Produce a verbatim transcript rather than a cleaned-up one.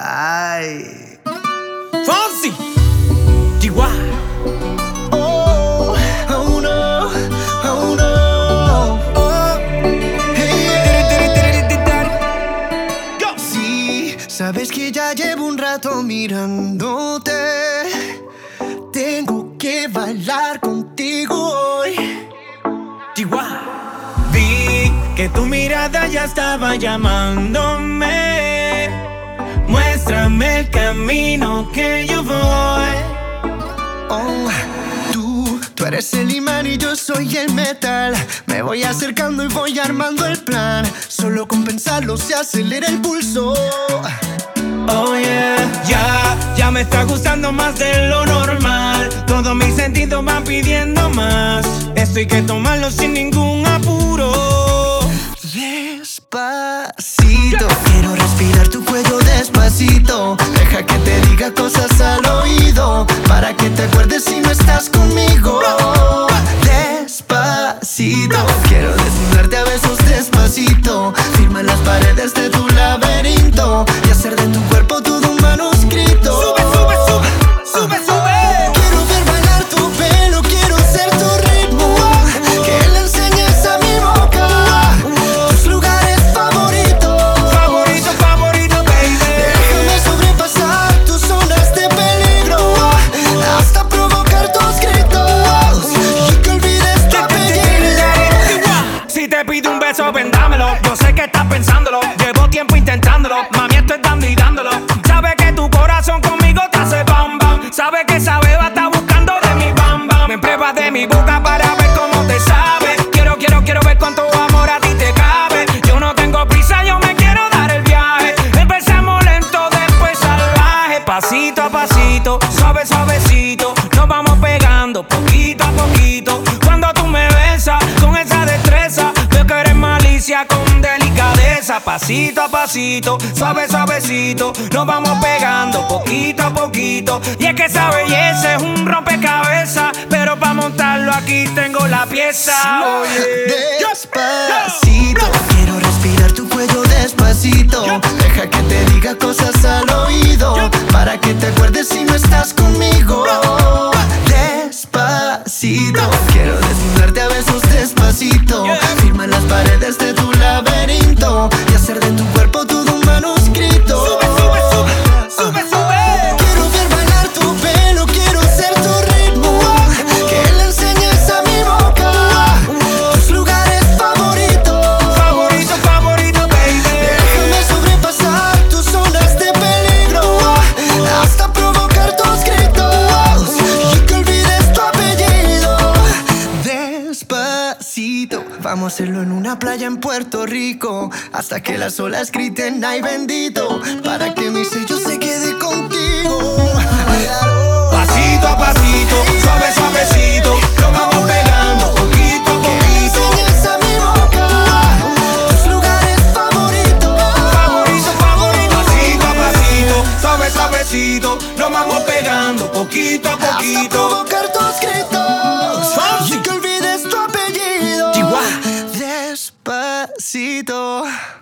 Ay. Fonsi, Chihuahua. Oh, oh no, oh no. Oh, hey. Go. Sí, sabes que ya llevo un rato mirándote. Tengo que bailar contigo hoy. Chihuahua. Vi que tu mirada ya estaba llamándome. Muéstrame el camino que yo voy. Oh, tú, tú eres el imán y yo soy el metal. Me voy acercando y voy armando el plan. Solo con pensarlo se acelera el pulso. Oh yeah, ya, ya me está gustando más de lo normal. Todos mis sentidos van pidiendo más. Esto hay que tomarlo sin ningún apuro. Despacito, quiero respirar tu cuello despacito. Deja que te diga cosas al oído, para que te acuerdes si no estás conmigo. Despacito, quiero desnudarte a besos despacito. Firma las paredes de tu laberinto y hacer de tu cuerpo todo un manuscrito. Sube, sube, sube, sube, sube. Quiero ver bailar tu pelo, quiero ser tu ritmo. Que le enseñes a mi boca tus lugares favoritos. Favorito, favorito, baby. Déjame sobrepasar tus zonas de peligro, hasta provocar tus gritos y que olvides tu apellido. Si te pido un beso, vendámelo. Yo sé que estás pensándolo. Llevo tiempo intentándolo. Mami, estoy dando y dándolo. Sabe que tu corazón conmigo te hace bam bam. Sabe que esa beba está buscando de mi bam bam. Me pruebas de mi boca para ver cómo te sabe. Quiero, quiero, quiero ver cuánto amor a ti te cabe. Yo no tengo prisa, yo me quiero dar el viaje. Empezamos lento, después salvaje. Pasito a pasito, suave, suavecito. Nos vamos pegando poquito a poquito. Cuando tú me besas con esa destreza, veo que eres malicia con delicadeza. Pasito a pasito, suave, suavecito. Nos vamos pegando poquito a poquito. Y es que esa belleza es un rompecabezas, pero para montarlo aquí tengo la pieza. Oye, Despacito, quiero respirar tu cuello despacito. Deja que te diga cosas al oído, para que te acuerdes si no estás conmigo. Despacito, quiero desnudarte a besos despacito. Firma las paredes de tu laberinto y hacer de tu cuerpo todo un manuscrito. Sube, sube, sube, sube, sube. Quiero ver bailar tu pelo, quiero ser tu ritmo. Que le enseñes a mi boca tus lugares favoritos. Favorito, favorito, baby. Déjame sobrepasar tus zonas de peligro, hasta provocar tus gritos y que olvides tu apellido. Despacito, vamos a hacerlo en una playa en Puerto Rico, hasta que las olas griten ay bendito, para que mi sello se quede contigo. Pasito a pasito, suave, suavecito. Lo vamos pegando poquito a Que le poquito. enseñes a mi boca tus lugares favoritos. Favorito, favorito. Pasito a pasito, suave, suavecito. Lo vamos pegando poquito a Hasta poquito. provocar tus gritos Fonsi. y que olvides tu apellido. Chihuahua. Despacito.